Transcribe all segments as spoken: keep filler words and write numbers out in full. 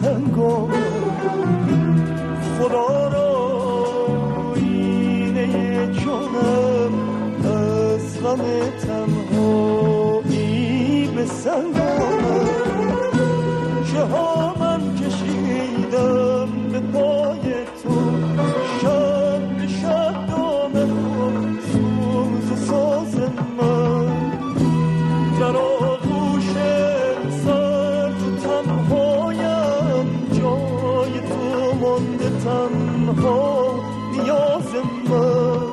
تنگا خدا را اینه جانم از غم تنهایی به سنگ آمد چه ها من کشیدم به پای تو شب به شب دامه سوز و ساز من در آغوش سرد و تنهایم جای تو مانده تنها نیاز من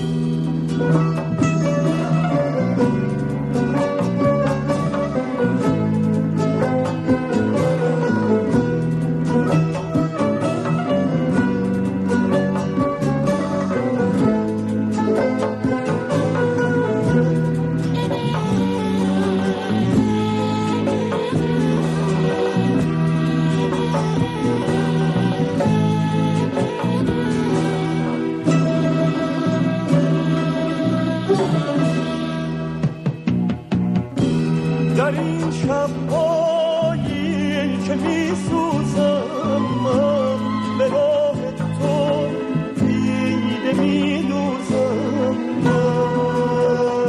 در این شب‌هایی که می‌سوزم من به راه تو دیده می‌دوزم من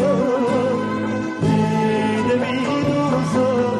دیده می‌دوزم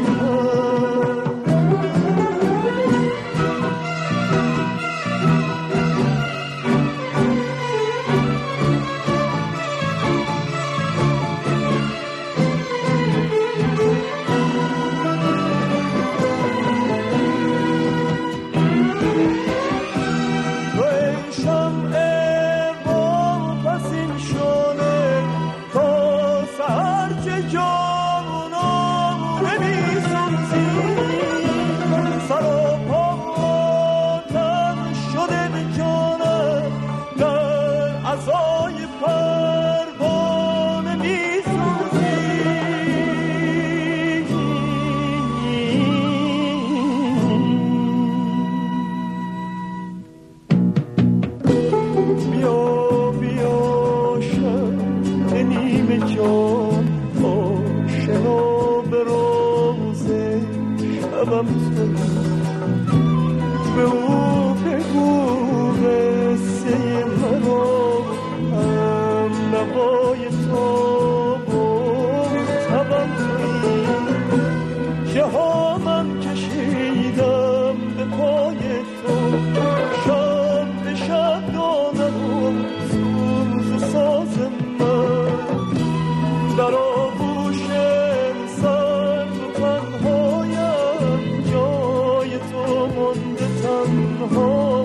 به او بگو قصه منو هم نوای تو و تبم تویی که ها من کشیدم به پای تو شب به شب دامن و سوز و ساز من در آغوش سرد و تنهایم جای تو مانده تنها